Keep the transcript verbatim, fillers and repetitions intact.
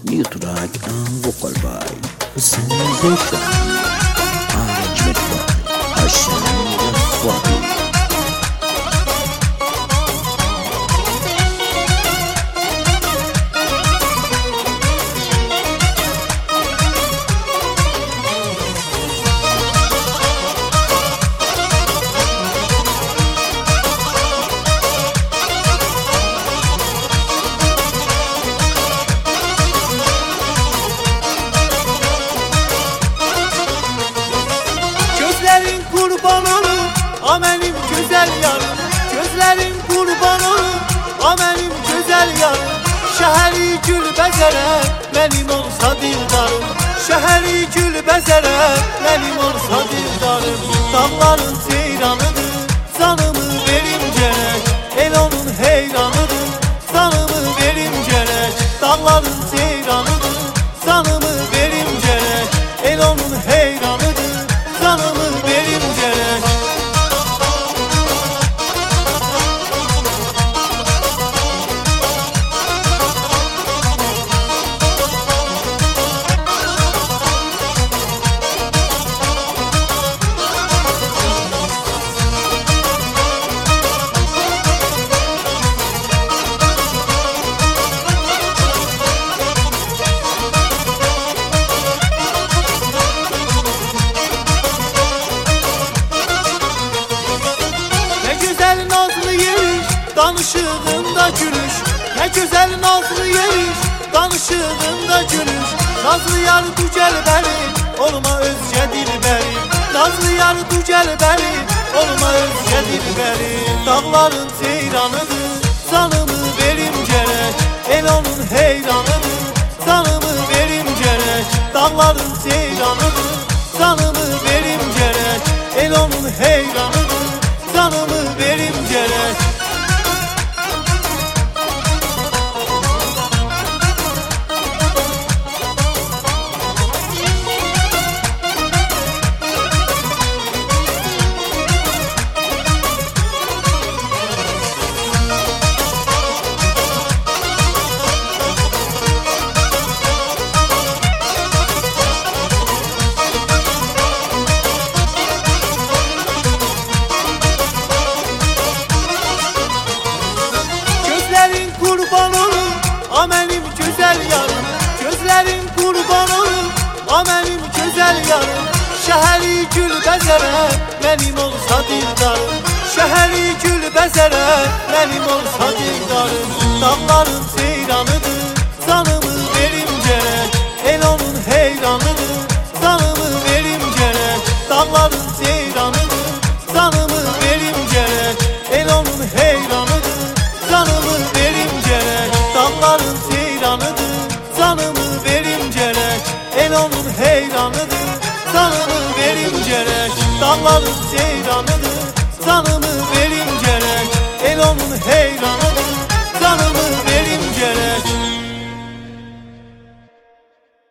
New track and vocal by Sensation. Arrangement by Hassan Rafati. Gözlerin kurban olur, a benim güzel yarım. Gözlerin kurban olur, a benim güzel yarım. Şehri gül bezere, benim olsa dildarım. Şehri gül bezere, benim olsa dildarım. Dağların seyranıdır, canımı verim gerek. El onun heyranıdır, canımı verim gerek. Dağların seyranıdır, canımı verim gerek. El onun heyranıdır, canımı verim gerek. Danışığında gülüş, ne güzel nazlı yeriş. Danışığında gülüş, nazlı yar du gel beri, olma özce dilberi. Nazlı yar du gel beri, olma özce dilberi. Dağların seyranıdır, canımı verim gerek. El onun heyranıdır, canımı verim gerek. Dağların seyranıdır, canımı verim gerek. El onun heyranıdır, canımı verim gerek. Kurban olur, a benim güzel yarım. Gözlerin kurban olur, a benim güzel yarım. Şehri gül bezere, benim olsa dildarım. Şehri gül bezere, benim olsa dildarım. Dağların seyranıdır, canımı verim gerek. El onun heyranıdır, canımı verim gerek. Dağların seyranıdır, canımı verim gerek. El onun heyranıdır, canımı verim gerek. Dağların seyranıdır, canımı verim gerek. El onun heyranıdır, canımı verim gerek. Dağların seyranıdır, canımı